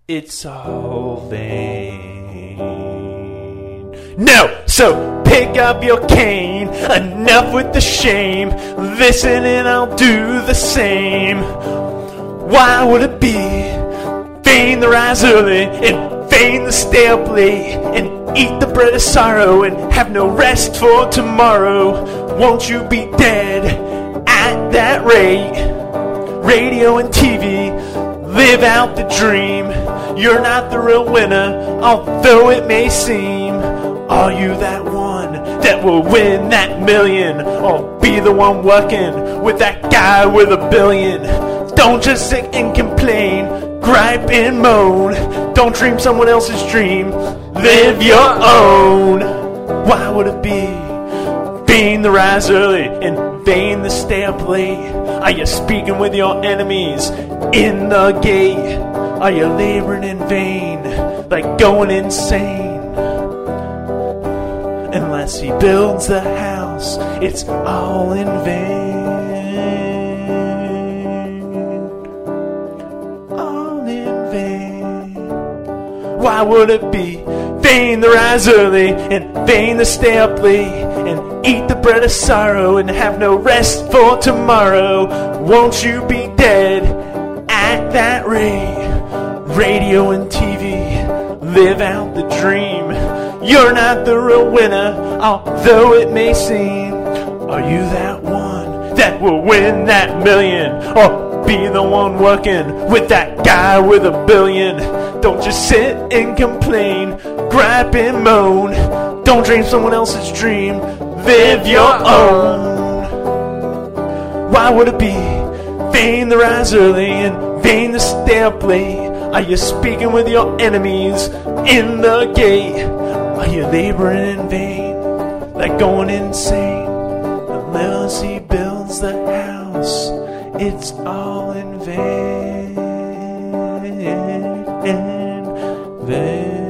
it's all vain. No! So pick up your cane, enough with the shame. Listen and I'll do the same. Why would it be vain to rise early and vain to stay up late and eat the bread of sorrow and have no rest for tomorrow? Won't you be dead at that rate? Radio and TV, live out the dream. You're not the real winner, although it may seem. Are you that one that will win that million, or be the one working with that guy with $1 billion? Don't just sit and complain, gripe and moan. Don't dream someone else's dream, live your own. Why would it be vain to rise early and vain to stay up late? Are you speaking with your enemies in the gate? Are you laboring in vain, like going insane? Unless he builds the house, it's all in vain. All in vain. Why would it be vain to rise early and vain to stay up late and eat the bread of sorrow and have no rest for tomorrow? Won't you be dead at that rate? Radio and TV, live out the dream. You're not the real winner, although it may seem. Are you that one that will win that million, or be the one working with that guy with $1 billion? Don't just sit and complain, gripe and moan. Don't dream someone else's dream, live your own. Why would it be vain to rise early and vain to stay up late? Are you speaking with your enemies in the gate? Are you laboring in vain, like going insane? Unless he builds the house, it's all in vain.